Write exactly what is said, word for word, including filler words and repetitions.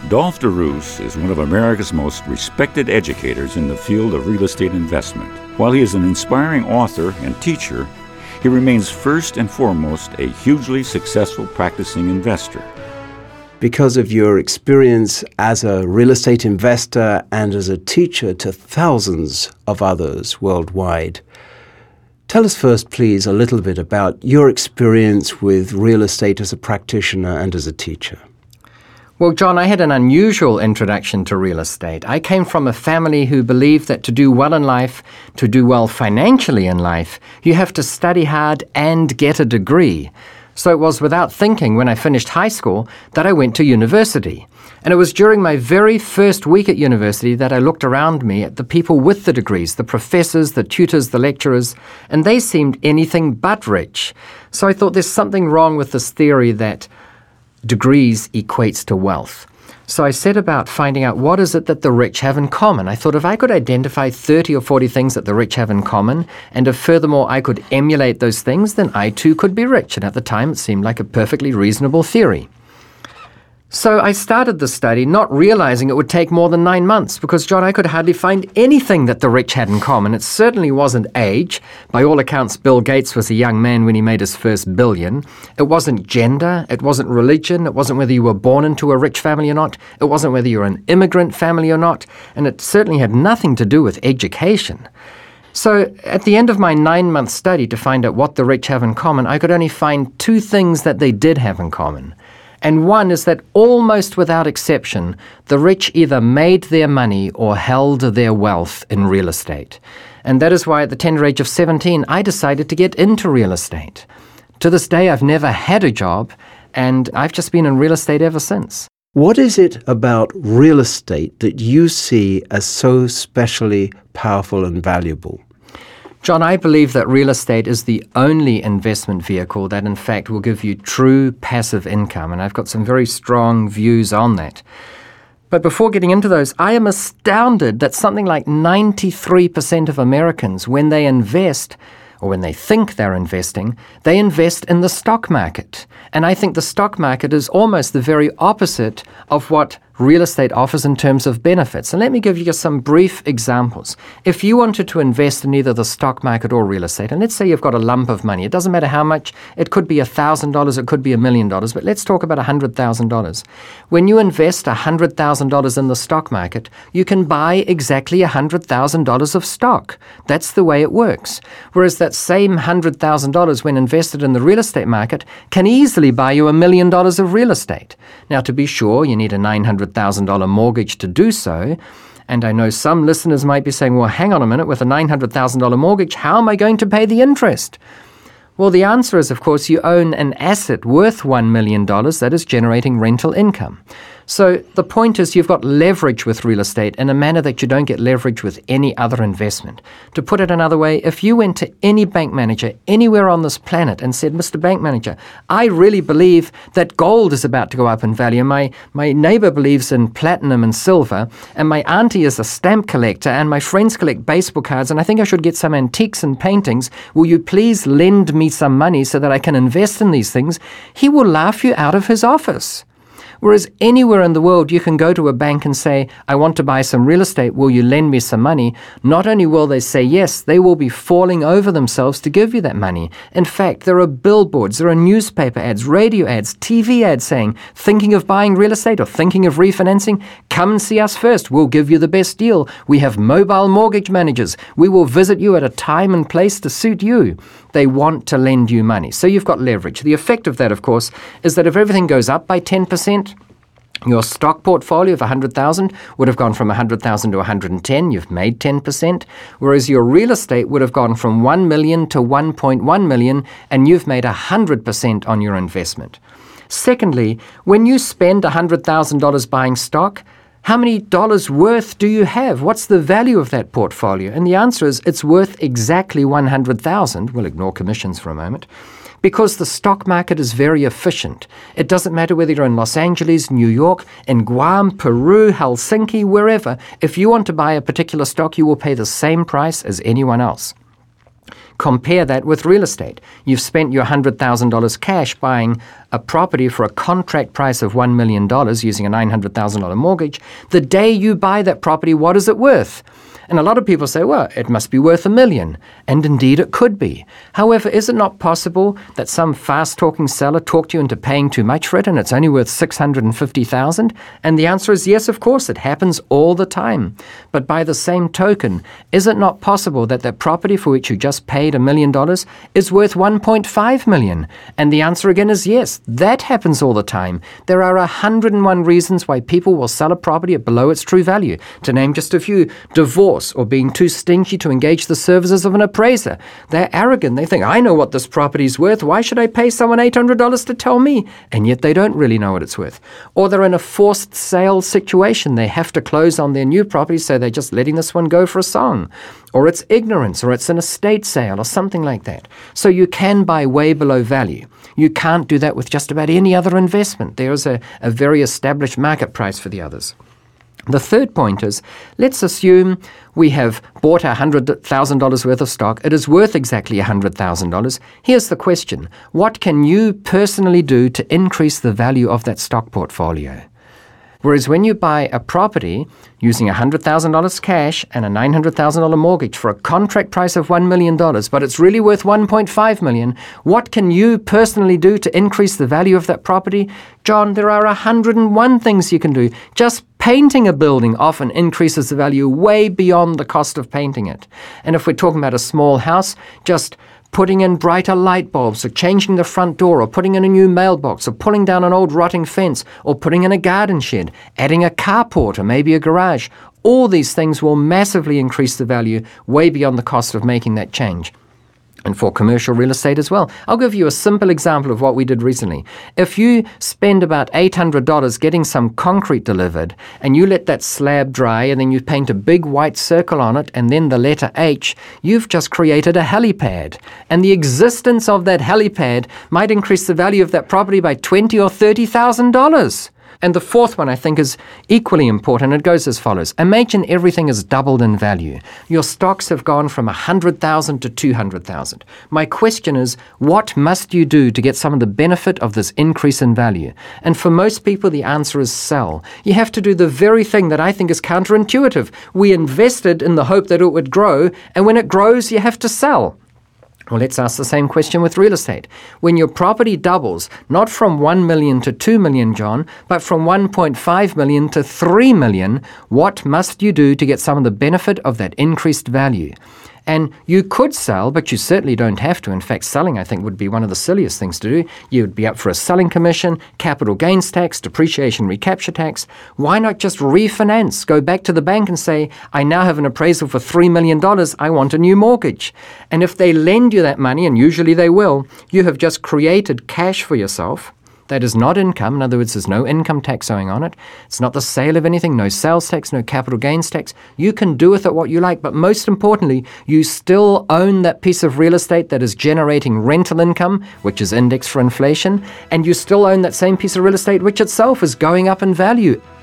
Dolph DeRoos is one of America's most respected educators in the field of real estate investment. While he is an inspiring author and teacher, he remains first and foremost a hugely successful practicing investor. Because of your experience as a real estate investor and as a teacher to thousands of others worldwide, tell us first, please, a little bit about your experience with real estate as a practitioner and as a teacher. Well, John, I had an unusual introduction to real estate. I came from a family who believed that to do well in life, to do well financially in life, you have to study hard and get a degree. So it was without thinking when I finished high school that I went to university. And it was during my very first week at university that I looked around me at the people with the degrees, the professors, the tutors, the lecturers, and they seemed anything but rich. So I thought there's something wrong with this theory that degrees equates to wealth. So I set about finding out what is it that the rich have in common. I thought if I could identify thirty or forty things that the rich have in common, and if furthermore I could emulate those things, then I too could be rich. And at the time it seemed like a perfectly reasonable theory. So I started the study not realizing it would take more than nine months because, John, I could hardly find anything that the rich had in common. It certainly wasn't age. By all accounts, Bill Gates was a young man when he made his first billion. It wasn't gender. It wasn't religion. It wasn't whether you were born into a rich family or not. It wasn't whether you were an immigrant family or not. And it certainly had nothing to do with education. So at the end of my nine-month study to find out what the rich have in common, I could only find two things that they did have in common. And one is that almost without exception, the rich either made their money or held their wealth in real estate. And that is why at the tender age of seventeen, I decided to get into real estate. To this day, I've never had a job, and I've just been in real estate ever since. What is it about real estate that you see as so specially powerful and valuable? John, I believe that real estate is the only investment vehicle that in fact will give you true passive income, and I've got some very strong views on that. But before getting into those, I am astounded that something like ninety-three percent of Americans, when they invest, or when they think they're investing, they invest in the stock market. And I think the stock market is almost the very opposite of what real estate offers in terms of benefits. And let me give you some brief examples. If you wanted to invest in either the stock market or real estate, and let's say you've got a lump of money, it doesn't matter how much, it could be one thousand dollars, it could be a million dollars, but let's talk about one hundred thousand dollars. When you invest one hundred thousand dollars in the stock market, you can buy exactly one hundred thousand dollars of stock. That's the way it works. Whereas that same one hundred thousand dollars when invested in the real estate market can easily buy you a million dollars of real estate. Now, to be sure, you need a nine hundred thousand dollars mortgage to do so. And I know some listeners might be saying, well, hang on a minute, with a nine hundred thousand dollars mortgage, how am I going to pay the interest? Well, the answer is, of course, you own an asset worth one million dollars that is generating rental income. So the point is you've got leverage with real estate in a manner that you don't get leverage with any other investment. To put it another way, if you went to any bank manager anywhere on this planet and said, Mister Bank Manager, I really believe that gold is about to go up in value. My, my neighbor believes in platinum and silver, and my auntie is a stamp collector, and my friends collect baseball cards, and I think I should get some antiques and paintings. Will you please lend me some money so that I can invest in these things? He will laugh you out of his office. Whereas anywhere in the world, you can go to a bank and say, I want to buy some real estate. Will you lend me some money? Not only will they say yes, they will be falling over themselves to give you that money. In fact, there are billboards, there are newspaper ads, radio ads, T V ads saying, thinking of buying real estate or thinking of refinancing? Come and see us first. We'll give you the best deal. We have mobile mortgage managers. We will visit you at a time and place to suit you. They want to lend you money. So you've got leverage. The effect of that, of course, is that if everything goes up by ten percent, your stock portfolio of one hundred thousand would have gone from one hundred thousand to one hundred ten. You've made ten percent. Whereas your real estate would have gone from one million to one point one million, and you've made one hundred percent on your investment. Secondly, when you spend one hundred thousand dollars buying stock, how many dollars worth do you have? What's the value of that portfolio? And the answer is it's worth exactly one hundred thousand dollars. We'll ignore commissions for a moment. Because the stock market is very efficient. It doesn't matter whether you're in Los Angeles, New York, in Guam, Peru, Helsinki, wherever. If you want to buy a particular stock, you will pay the same price as anyone else. Compare that with real estate. You've spent your one hundred thousand dollars cash buying a property for a contract price of one million dollars using a nine hundred thousand dollars mortgage. The day you buy that property, what is it worth? And a lot of people say, well, it must be worth a million. And indeed it could be. However, is it not possible that some fast-talking seller talked you into paying too much for it and it's only worth six hundred fifty thousand dollars? And the answer is yes, of course. It happens all the time. But by the same token, is it not possible that that property for which you just paid a million dollars is worth one point five million dollars? And the answer again is yes. That happens all the time. There are one hundred and one reasons why people will sell a property at below its true value. To name just a few: divorce, or being too stingy to engage the services of an appraiser. They're arrogant. They think, I know what this property's worth. Why should I pay someone eight hundred dollars to tell me? And yet they don't really know what it's worth. Or they're in a forced sale situation. They have to close on their new property, so they're just letting this one go for a song. Or it's ignorance, or it's an estate sale, or something like that. So you can buy way below value. You can't do that with just about any other investment. There's a, a very established market price for the others. The third point is, let's assume we have bought one hundred thousand dollars worth of stock. It is worth exactly one hundred thousand dollars. Here's the question. What can you personally do to increase the value of that stock portfolio? Whereas when you buy a property using one hundred thousand dollars cash and a nine hundred thousand dollars mortgage for a contract price of one million dollars, but it's really worth one point five million dollars, what can you personally do to increase the value of that property? John, there are one hundred and one things you can do. Just painting a building often increases the value way beyond the cost of painting it. And if we're talking about a small house, just putting in brighter light bulbs, or changing the front door, or putting in a new mailbox, or pulling down an old rotting fence, or putting in a garden shed, adding a carport or maybe a garage. All these things will massively increase the value way beyond the cost of making that change. And for commercial real estate as well. I'll give you a simple example of what we did recently. If you spend about eight hundred dollars getting some concrete delivered, and you let that slab dry, and then you paint a big white circle on it, and then the letter H, you've just created a helipad. And the existence of that helipad might increase the value of that property by twenty thousand dollars or thirty thousand dollars. And the fourth one, I think, is equally important. It goes as follows. Imagine everything has doubled in value. Your stocks have gone from one hundred thousand dollars to two hundred thousand dollars. My question is, what must you do to get some of the benefit of this increase in value? And for most people, the answer is sell. You have to do the very thing that I think is counterintuitive. We invested in the hope that it would grow, and when it grows, you have to sell. Well, let's ask the same question with real estate. When your property doubles, not from one million to two million, John, but from one point five million to three million, what must you do to get some of the benefit of that increased value? And you could sell, but you certainly don't have to. In fact, selling, I think, would be one of the silliest things to do. You would be up for a selling commission, capital gains tax, depreciation recapture tax. Why not just refinance? Go back to the bank and say, I now have an appraisal for three million dollars. I want a new mortgage. And if they lend you that money, and usually they will, you have just created cash for yourself. That is not income. In other words, there's no income tax owing on it. It's not the sale of anything, no sales tax, no capital gains tax. You can do with it what you like, but most importantly, you still own that piece of real estate that is generating rental income, which is indexed for inflation, and you still own that same piece of real estate which itself is going up in value.